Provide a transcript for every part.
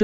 Chương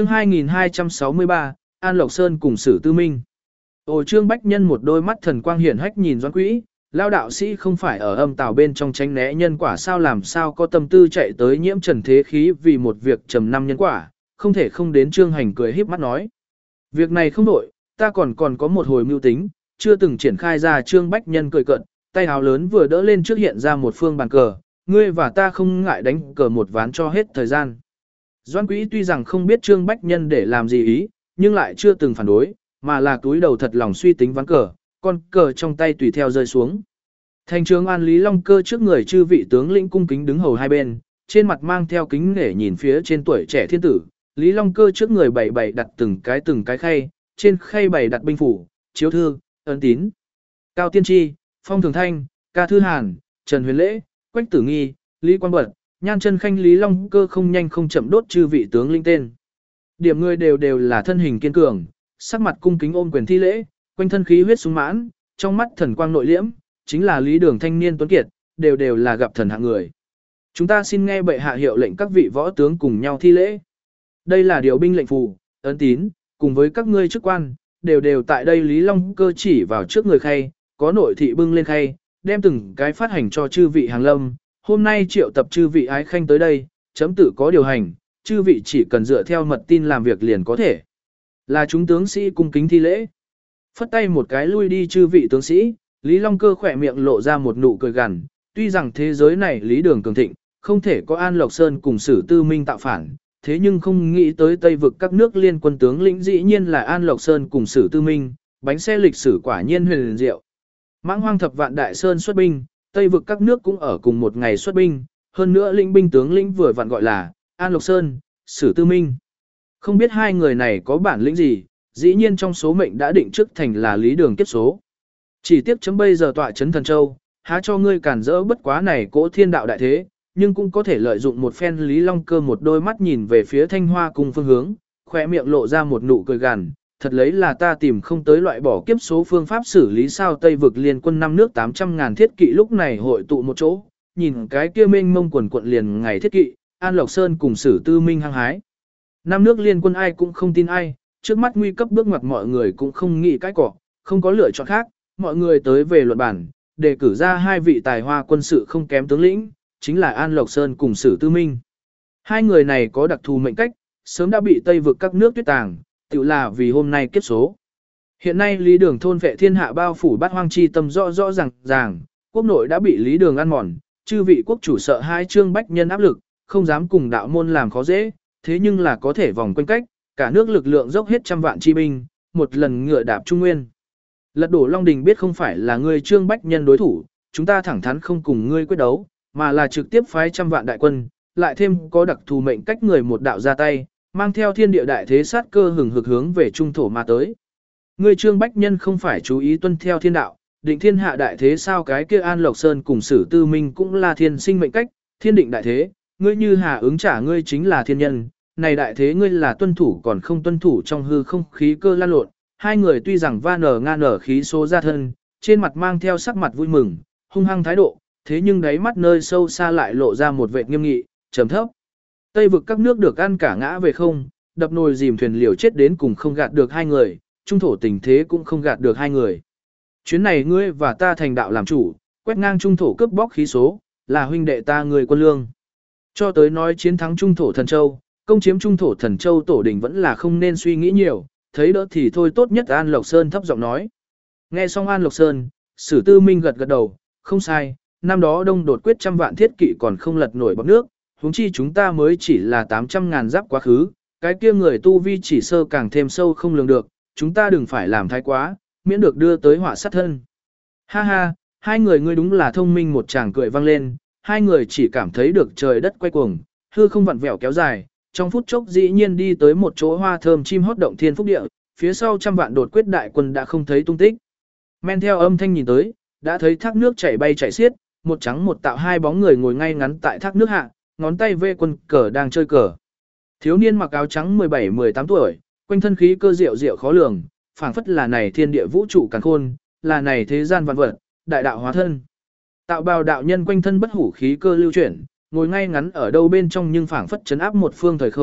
2263, An Lộc Sơn cùng Sử Tư Minh. Trương Bách Nhân một đôi mắt thần quang hiển hách nhìn Doãn Quỹ, lao đạo sĩ không phải ở âm tào bên trong tránh né nhân quả sao, làm sao có tâm tư chạy tới nhiễm trần thế khí vì một việc trầm năm nhân quả, không thể không đến Trương Hành cười híp mắt nói. Việc này không đổi, ta còn có một hồi mưu tính, chưa từng triển khai ra. Trương Bách Nhân cười cợt, tay áo lớn vừa đỡ lên trước hiện ra một phương bàn cờ, ngươi và ta không ngại đánh cờ một ván cho hết thời gian. Doãn Quỹ tuy rằng không biết Trương Bách Nhân để làm gì ý, nhưng lại chưa từng phản đối, mà là túi đầu thật lòng suy tính ván cờ, con cờ trong tay tùy theo rơi xuống. Thành Trường An Lý Long Cơ trước người chư vị tướng lĩnh cung kính đứng hầu hai bên, trên mặt mang theo kính nể nhìn phía trên tuổi trẻ thiên tử. Lý Long Cơ trước người bày đặt từng cái khay, trên khay bày đặt binh phủ, chiếu thư, ấn tín. Cao Tiên Tri, Phong Thường Thanh, Ca Thư Hàn, Trần Huyền Lễ, Quách Tử Nghi, Lý Quang Bật, Nhan Chân Khanh. Lý Long Cơ không nhanh không chậm đốt chư vị tướng linh tên. Điểm người đều là thân hình kiên cường, sắc mặt cung kính ôm quyền thi lễ, quanh thân khí huyết sung mãn, trong mắt thần quang nội liễm, chính là Lý Đường thanh niên tuấn kiệt, đều là gặp thần hạng người. Chúng ta xin nghe bệ hạ hiệu lệnh các vị võ tướng cùng nhau thi lễ. Đây là điều binh lệnh phù, ấn tín, cùng với các ngươi chức quan, đều tại đây. Lý Long Cơ chỉ vào trước người khay, có nội thị bưng lên khay, đem từng cái phát hành cho chư vị hàng lâm. Hôm nay triệu tập chư vị ái khanh tới đây, chấm tự có điều hành, chư vị chỉ cần dựa theo mật tin làm việc liền có thể. Là chúng tướng sĩ cung kính thi lễ. Phất tay một cái lui đi chư vị tướng sĩ, Lý Long Cơ khỏe miệng lộ ra một nụ cười gằn, tuy rằng thế giới này Lý Đường cường thịnh, không thể có An Lộc Sơn cùng Sử Tư Minh tạo phản, thế nhưng không nghĩ tới Tây vực các nước liên quân tướng lĩnh dĩ nhiên là An Lộc Sơn cùng Sử Tư Minh, bánh xe lịch sử quả nhiên huyền diệu. Mãng Hoang thập vạn đại sơn xuất binh, Tây vực các nước cũng ở cùng một ngày xuất binh, hơn nữa lĩnh binh tướng lĩnh vừa vặn gọi là An Lộc Sơn, Sử Tư Minh. Không biết hai người này có bản lĩnh gì, dĩ nhiên trong số mệnh đã định trước thành là Lý Đường kiếp số. Chỉ tiếc chấm bây giờ tọa chấn Thần Châu, há cho ngươi cản rỡ bất quá này cỗ thiên đạo đại thế, nhưng cũng có thể lợi dụng một phen. Lý Long Cơ một đôi mắt nhìn về phía Thanh Hoa cùng phương hướng, khỏe miệng lộ ra một nụ cười gằn, thật lấy là ta tìm không tới loại bỏ kiếp số phương pháp xử lý sao. Tây vực liên quân 5 nước 800.000 thiết kỵ lúc này hội tụ một chỗ, nhìn cái kia mênh mông quần quận liền ngày thiết kỵ, An Lộc Sơn cùng Sử Tư Minh hăng hái. 5 nước liên quân ai cũng không tin ai, trước mắt nguy cấp bước ngoặt mọi người cũng không nghĩ cái cỏ, không có lựa chọn khác, mọi người tới về luận bản, đề cử ra hai vị tài hoa quân sự không kém tướng lĩnh, chính là An Lộc Sơn cùng Sử Tư Minh. Hai người này có đặc thù mệnh cách, sớm đã bị Tây vực các nước tuyết tàng, tự là vì hôm nay kiếp số. Hiện nay Lý Đường thôn vệ thiên hạ bao phủ bát hoang chi tâm rõ ràng, quốc nội đã bị Lý Đường ăn mòn, chư vị quốc chủ sợ hai Trương Bách Nhân áp lực, không dám cùng đạo môn làm khó dễ, thế nhưng là có thể vòng quanh cách, cả nước lực lượng dốc hết trăm vạn chi binh, một lần ngựa đạp Trung Nguyên. Lật đổ Long Đình biết không phải là ngươi Trương Bách Nhân đối thủ, chúng ta thẳng thắn không cùng ngươi quyết đấu, mà là trực tiếp phái trăm vạn đại quân, lại thêm có đặc thù mệnh cách người một đạo ra tay, mang theo thiên địa đại thế sát cơ hừng hực hướng về trung thổ mà tới. Ngươi Trương Bách Nhân không phải chú ý tuân theo thiên đạo, định thiên hạ đại thế sao? Cái kia An Lộc Sơn cùng Sử Tư Minh cũng là thiên sinh mệnh cách, thiên định đại thế, ngươi như hà ứng trả ngươi chính là thiên nhân, này đại thế ngươi là tuân thủ còn không tuân thủ, trong hư không khí cơ lan lộn. Hai người tuy rằng va nở nga nở khí số ra thân, trên mặt mang theo sắc mặt vui mừng, hung hăng thái độ, thế nhưng đáy mắt nơi sâu xa lại lộ ra một vẻ nghiêm nghị, trầm thấp. Tây vực các nước được ăn cả ngã về không, đập nồi dìm thuyền liều chết đến cùng không gạt được hai người, trung thổ tình thế cũng không gạt được hai người. Chuyến này ngươi và ta thành đạo làm chủ, quét ngang trung thổ cướp bóc khí số, là huynh đệ ta người quân lương. Cho tới nói chiến thắng trung thổ Thần Châu, công chiếm trung thổ Thần Châu tổ đình vẫn là không nên suy nghĩ nhiều, thấy đỡ thì thôi. Tốt nhất An Lộc Sơn thấp giọng nói. Nghe xong An Lộc Sơn, Sử Tư Minh gật gật đầu, không sai, năm đó đông đột quyết trăm vạn thiết kỵ còn không lật nổi bọt nước, huống chi chúng ta mới chỉ là 800.000 giáp quá khứ, cái kia người tu vi chỉ sơ càng thêm sâu không lường được, chúng ta đừng phải làm thái quá, miễn được đưa tới họa sát thân. Ha ha, hai người ngươi đúng là thông minh. Một tràng cười vang lên, hai người chỉ cảm thấy được trời đất quay cuồng, hư không vặn vẹo kéo dài, trong phút chốc dĩ nhiên đi tới một chỗ hoa thơm chim hót động thiên phúc địa, phía sau trăm vạn đột quyết đại quân đã không thấy tung tích. Men theo âm thanh nhìn tới, đã thấy thác nước chảy bay chảy xiết, một trắng một tạo hai bóng người ngồi ngay ngắn tại thác nước hạ, ngón tay vê quân cờ đang chơi cờ. Thiếu niên mặc áo trắng 17-18 tuổi, quanh thân khí cơ diệu diệu khó lường, phảng phất là này thiên địa vũ trụ càn khôn, là này thế gian vạn vật, đại đạo hóa thân. Tạo bào đạo nhân quanh thân bất hủ khí cơ lưu chuyển, ngồi ngay ngắn ở đâu bên trong nhưng phảng phất chấn áp một phương thời không,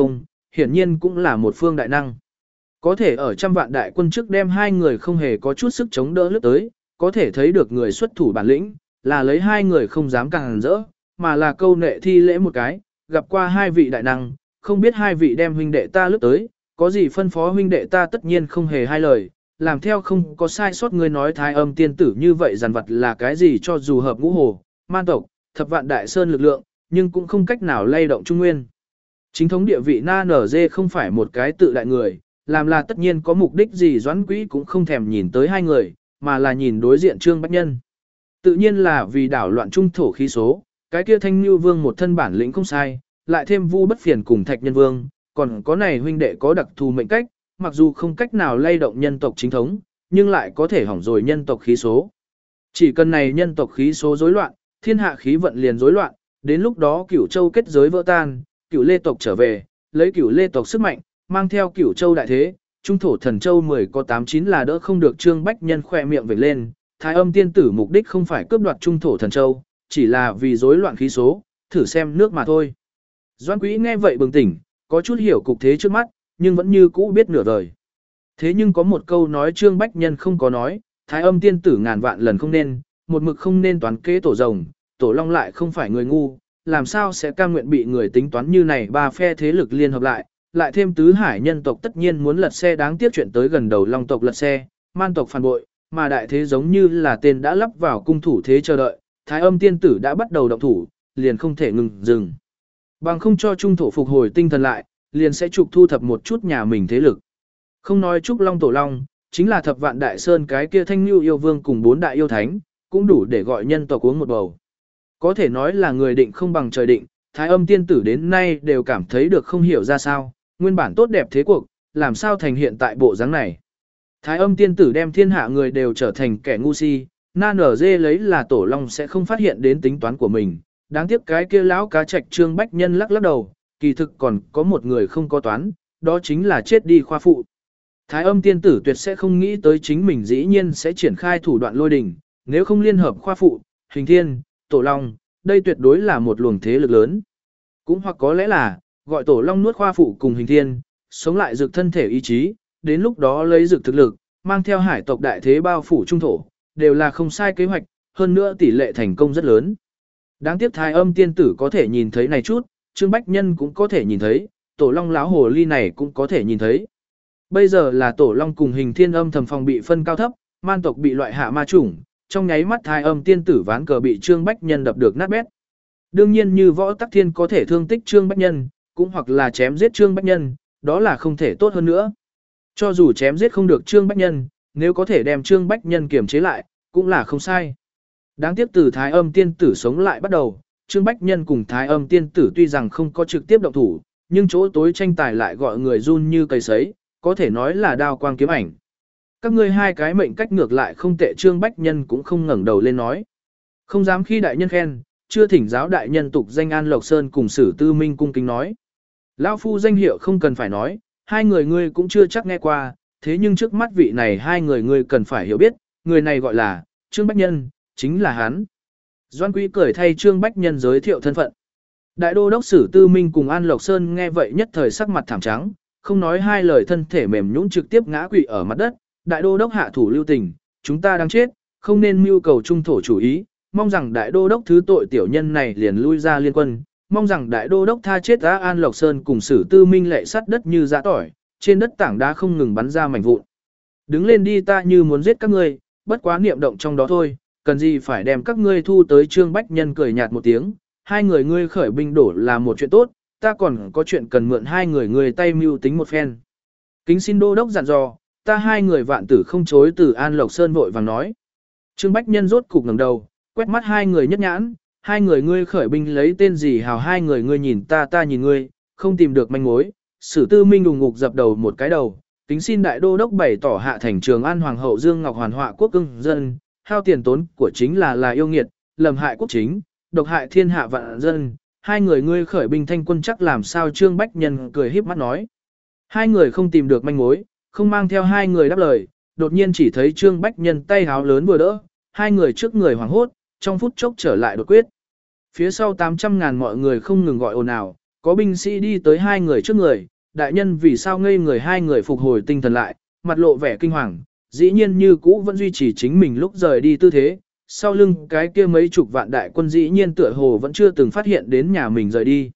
hiển nhiên cũng là một phương đại năng. Có thể ở trăm vạn đại quân trước đem hai người không hề có chút sức chống đỡ lướt tới, có thể thấy được người xuất thủ bản lĩnh, là lấy hai người không dám càng rỡ, mà là câu nệ thi lễ một cái, gặp qua hai vị đại năng, không biết hai vị đem huynh đệ ta lướt tới, có gì phân phó huynh đệ ta tất nhiên không hề hai lời, làm theo không có sai sót. Ngươi nói Thái Âm tiên tử như vậy dằn vặt là cái gì, cho dù hợp ngũ hồ, man tộc, thập vạn đại sơn lực lượng, nhưng cũng không cách nào lay động Trung Nguyên. Chính thống địa vị Na Nở Dê không phải một cái tự đại người, làm là tất nhiên có mục đích gì. Doãn Quỹ cũng không thèm nhìn tới hai người, mà là nhìn đối diện Trương Bách Nhân. Tự nhiên là vì đảo loạn trung thổ khí số, cái kia Thanh Nưu Vương một thân bản lĩnh không sai, lại thêm Vu Bất Phiền cùng Thạch Nhân Vương, còn có này huynh đệ có đặc thù mệnh cách, mặc dù không cách nào lay động nhân tộc chính thống, nhưng lại có thể hỏng rồi nhân tộc khí số. Chỉ cần này nhân tộc khí số rối loạn, thiên hạ khí vận liền rối loạn, đến lúc đó Cửu Châu kết giới vỡ tan, Cửu Lê tộc trở về, lấy Cửu Lê tộc sức mạnh, mang theo Cửu Châu đại thế, trung thổ thần châu 10 có 89 là đỡ không được. Trương Bách Nhân khỏe miệng vểnh lên, Thái Âm tiên tử mục đích không phải cướp đoạt trung thổ thần châu, chỉ là vì rối loạn khí số, thử xem nước mà thôi. Doãn Quỹ nghe vậy bừng tỉnh, có chút hiểu cục thế trước mắt, nhưng vẫn như cũ biết nửa đời. Thế nhưng có một câu nói Trương Bách Nhân không có nói, Thái Âm tiên tử ngàn vạn lần không nên, một mực không nên toán kế tổ rồng, tổ long lại không phải người ngu, làm sao sẽ cam nguyện bị người tính toán như này. Ba phe thế lực liên hợp lại thêm tứ hải nhân tộc tất nhiên muốn lật xe, đáng tiếc chuyện tới gần đầu long tộc lật xe, man tộc phản bội, mà đại thế giống như là tên đã lắp vào cung thủ thế chờ đợi, Thái Âm tiên tử đã bắt đầu động thủ, liền không thể ngừng dừng. Bằng không cho trung thổ phục hồi tinh thần lại, liền sẽ trục thu thập một chút nhà mình thế lực. Không nói trúc long tổ long, chính là thập vạn đại sơn cái kia Thanh Nưu yêu vương cùng 4 đại yêu thánh, cũng đủ để gọi nhân tộc uống một bầu. Có thể nói là người định không bằng trời định, Thái Âm tiên tử đến nay đều cảm thấy được không hiểu ra sao, nguyên bản tốt đẹp thế cuộc, làm sao thành hiện tại bộ dáng này. Thái Âm tiên tử đem thiên hạ người đều trở thành kẻ ngu si, Na Nở Dê lấy là tổ long sẽ không phát hiện đến tính toán của mình, đáng tiếc cái kia lão cá trạch Trương Bách Nhân lắc lắc đầu, kỳ thực còn có một người không có toán, đó chính là chết đi khoa phụ. Thái Âm tiên tử tuyệt sẽ không nghĩ tới chính mình dĩ nhiên sẽ triển khai thủ đoạn lôi đình, nếu không liên hợp khoa phụ, hình thiên, tổ long, đây tuyệt đối là một luồng thế lực lớn. Cũng hoặc có lẽ là, gọi tổ long nuốt khoa phụ cùng hình thiên, sống lại dược thân thể ý chí, đến lúc đó lấy dược thực lực, mang theo hải tộc đại thế bao phủ trung thổ, đều là không sai kế hoạch, hơn nữa tỷ lệ thành công rất lớn. Đáng tiếc Thái Âm tiên tử có thể nhìn thấy này chút, Trương Bách Nhân cũng có thể nhìn thấy, tổ long láo hồ ly này cũng có thể nhìn thấy. Bây giờ là tổ long cùng hình thiên âm thầm phòng bị phân cao thấp, man tộc bị loại hạ ma chủng, trong nháy mắt Thái Âm tiên tử ván cờ bị Trương Bách Nhân đập được nát bét. Đương nhiên như Võ Tắc Thiên có thể thương tích Trương Bách Nhân, cũng hoặc là chém giết Trương Bách Nhân, đó là không thể tốt hơn nữa. Cho dù chém giết không được Trương Bách Nhân, nếu có thể đem Trương Bách Nhân kiềm chế lại, cũng là không sai. Đáng tiếc từ Thái Âm tiên tử sống lại bắt đầu, Trương Bách Nhân cùng Thái Âm tiên tử tuy rằng không có trực tiếp động thủ, nhưng chỗ tối tranh tài lại gọi người run như cây sấy, có thể nói là đao quang kiếm ảnh. Các ngươi hai cái mệnh cách ngược lại không tệ. Trương Bách Nhân cũng không ngẩng đầu lên nói. Không dám khi đại nhân khen, chưa thỉnh giáo đại nhân tục danh An Lộc Sơn cùng Sử Tư Minh cung kính nói. Lão phu danh hiệu không cần phải nói, hai người ngươi cũng chưa chắc nghe qua, thế nhưng trước mắt vị này hai người ngươi cần phải hiểu biết, người này gọi là Trương Bách Nhân, chính là hắn. Doan Quý cười thay Trương Bách Nhân giới thiệu thân phận. Đại đô đốc Sử Tư Minh cùng An Lộc Sơn nghe vậy nhất thời sắc mặt thảm trắng, không nói hai lời thân thể mềm nhũn trực tiếp ngã quỵ ở mặt đất. Đại đô đốc hạ thủ lưu tình, chúng ta đang chết, không nên mưu cầu trung thổ chủ ý, mong rằng đại đô đốc thứ tội tiểu nhân này liền lui ra liên quân, mong rằng đại đô đốc tha chết đã. An Lộc Sơn cùng Sử Tư Minh lệ sắt đất như giã tỏi, trên đất tảng đá không ngừng bắn ra mảnh vụn. Đứng lên đi, ta như muốn giết các ngươi, bất quá niệm động trong đó thôi, cần gì phải đem các ngươi thu tới. Trương Bách Nhân cười nhạt một tiếng, hai người ngươi khởi binh đổ là một chuyện tốt, ta còn có chuyện cần mượn hai người ngươi tay mưu tính một phen. Kính xin đô đốc dặn dò, ta hai người vạn tử không chối từ. An Lộc Sơn vội vàng nói. Trương Bách Nhân rốt cục ngẩng đầu, quét mắt hai người nhất nhãn, hai người ngươi khởi binh lấy tên gì hào. Hai người ngươi nhìn ta, ta nhìn ngươi, không tìm được manh mối. Sử Tư Minh đùng ngục dập đầu một cái đầu, kính xin đại đô đốc bày tỏ hạ thành Trường An Hoàng hậu Dương Ngọc Hoàn họa quốc cưng dân, hao tiền tốn của chính là yêu nghiệt, lầm hại quốc chính, độc hại thiên hạ vạn dân. Hai người ngươi khởi binh thanh quân chắc làm sao. Trương Bách Nhân cười híp mắt nói. Hai người không tìm được manh mối, không mang theo hai người đáp lời, đột nhiên chỉ thấy Trương Bách Nhân tay háo lớn vừa đỡ, hai người trước người hoảng hốt, trong phút chốc trở lại đột quyết. Phía sau 800.000 mọi người không ngừng gọi ồn ào, có binh sĩ đi tới hai người trước người, đại nhân vì sao ngây người, hai người phục hồi tinh thần lại, mặt lộ vẻ kinh hoàng, dĩ nhiên như cũ vẫn duy trì chính mình lúc rời đi tư thế, sau lưng cái kia mấy chục vạn đại quân dĩ nhiên tựa hồ vẫn chưa từng phát hiện đến nhà mình rời đi.